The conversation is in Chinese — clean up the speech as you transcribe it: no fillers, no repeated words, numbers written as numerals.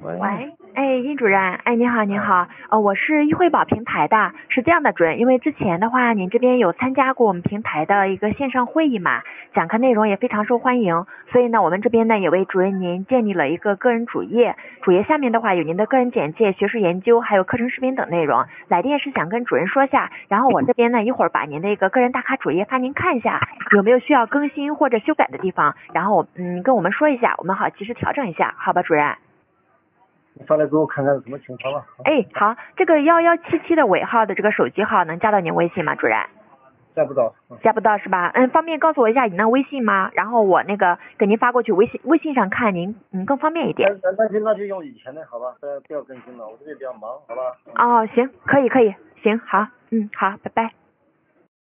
喂， 喂，哎，殷主任，哎，你好，您好，我是易惠宝平台的，是这样的，主任，因为之前的话，您这边有参加过我们平台的一个线上会议嘛，讲课内容也非常受欢迎，所以呢，我们这边呢也为主任您建立了一个个人主页，主页下面的话有您的个人简介、学术研究，还有课程视频等内容。来电是想跟主任说下，然后我这边呢一会儿把您的一个个人打卡主页发您看一下，有没有需要更新或者修改的地方，然后跟我们说一下，我们好及时调整一下，好吧，主任。 你发来给我看看什么情况吧。 哎，好，这个1177的尾号的这个手机号能加到您微信吗，主任？ 加不到。 加不到是吧？方便告诉我一下你那微信吗？然后我那个给您发过去，微信上看您更方便一点。 那就用以前的好吧，不要更新了，我这边比较忙，好吧。 哦，行，可以，行，好，好，拜拜。